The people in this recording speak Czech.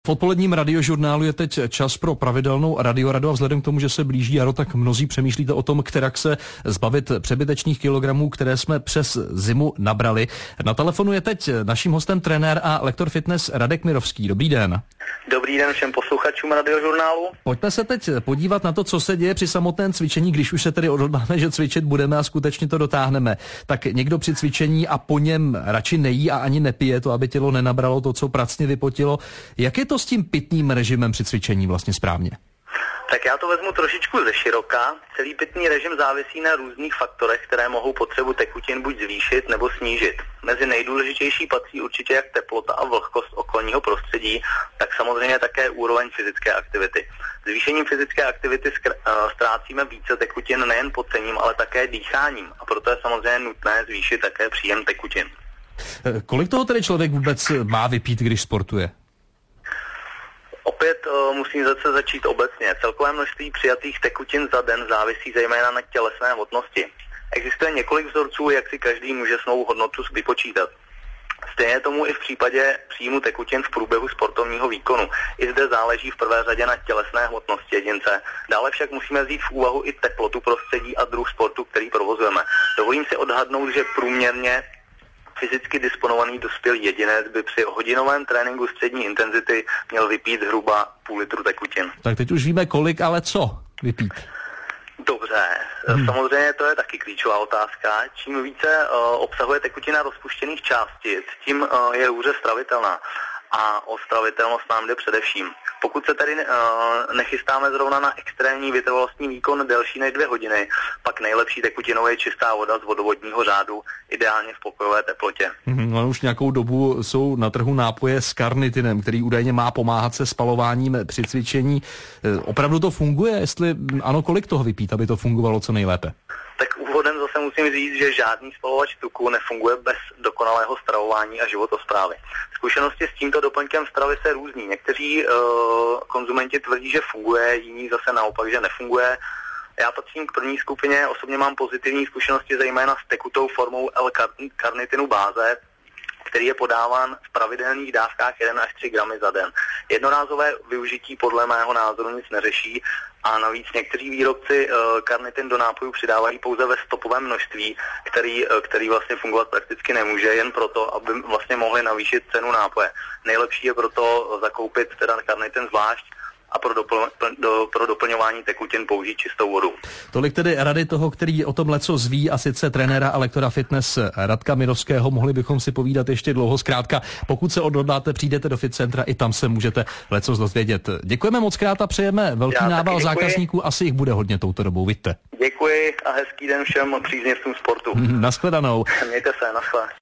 V odpoledním radiožurnálu je teď čas pro pravidelnou radioradu a vzhledem k tomu, že se blíží jaro, tak mnozí přemýšlíte o tom, kterak se zbavit přebytečných kilogramů, které jsme přes zimu nabrali. Na telefonu je teď naším hostem trenér a lektor fitness Radek Mirovský. Dobrý den. Dobrý den všem posluchačům radiožurnálu. Pojďme se teď podívat na to, co se děje při samotném cvičení, když už se tedy odhodláme, že cvičit budeme a skutečně to dotáhneme. Tak někdo při cvičení a po něm radši nejí a ani nepije to, aby tělo nenabralo to, co pracně vypotilo. Jak je to s tím pitným režimem při cvičení vlastně správně? Tak já to vezmu trošičku ze široka. Celý pitný režim závisí na různých faktorech, které mohou potřebu tekutin buď zvýšit nebo snížit. Mezi nejdůležitější patří určitě jak teplota a vlhkost okolního prostředí, tak samozřejmě také úroveň fyzické aktivity. Zvýšením fyzické aktivity ztrácíme více tekutin nejen pocením, ale také dýcháním a proto je samozřejmě nutné zvýšit také příjem tekutin. Kolik toho tedy člověk vůbec má vypít, když sportuje? Opět musím zase začít obecně. Celkové množství přijatých tekutin za den závisí zejména na tělesné hmotnosti. Existuje několik vzorců, jak si každý může svou hodnotu vypočítat. Stejně tomu i v případě příjmu tekutin v průběhu sportovního výkonu. I zde záleží v prvé řadě na tělesné hmotnosti jedince. Dále však musíme vzít v úvahu i teplotu prostředí a druh sportu, který provozujeme. Dovolím si odhadnout, že průměrně fyzicky disponovaný dospělý jedinec by při hodinovém tréninku střední intenzity měl vypít zhruba půl litru tekutin. Tak teď už víme kolik, ale co vypít? Dobře, samozřejmě to je taky klíčová otázka. Čím více obsahuje tekutina rozpuštěných částic, tím je hůře stravitelná. A o stravitelnost nám jde především. Pokud se tady nechystáme zrovna na extrémní vytrvalostní výkon delší než 2 hodiny, pak nejlepší tekutinou je čistá voda z vodovodního řádu, ideálně v pokojové teplotě. No, už nějakou dobu jsou na trhu nápoje s karnitinem, který údajně má pomáhat se spalováním při cvičení. Opravdu to funguje? Jestli ano, kolik toho vypít, aby to fungovalo co nejlépe? Tak úvodem zase musím říct, že žádný spalovač tuku nefunguje bez dokonalého stravování a životosprávy. Zkušenosti s tímto doplňkem stravy se různí. Někteří konzumenti tvrdí, že funguje, jiní zase naopak, že nefunguje. Já patřím k první skupině, osobně mám pozitivní zkušenosti zejména s tekutou formou L-karnitinu báze, který je podáván v pravidelných dávkách 1 až 3 gramy za den. Jednorázové využití podle mého názoru nic neřeší a navíc někteří výrobci karnitin do nápojů přidávají pouze ve stopovém množství, který vlastně fungovat prakticky nemůže, jen proto, aby vlastně mohli navýšit cenu nápoje. Nejlepší je proto zakoupit teda karnitin zvlášť a pro doplňování tekutin použít čistou vodu. Tolik tedy rady toho, který o tom lecos ví, a sice trenéra a lektora fitness Radka Mirovského. Mohli bychom si povídat ještě dlouho. Zkrátka, pokud se odhodláte, přijdete do fit centra, i tam se můžete lecos dozvědět. Děkujeme moc krát a přejeme velký nával zákazníků. Asi jich bude hodně touto dobou, vidíte. Děkuji a hezký den všem příznivcům sportu. Nashledanou. Mějte se, naschle.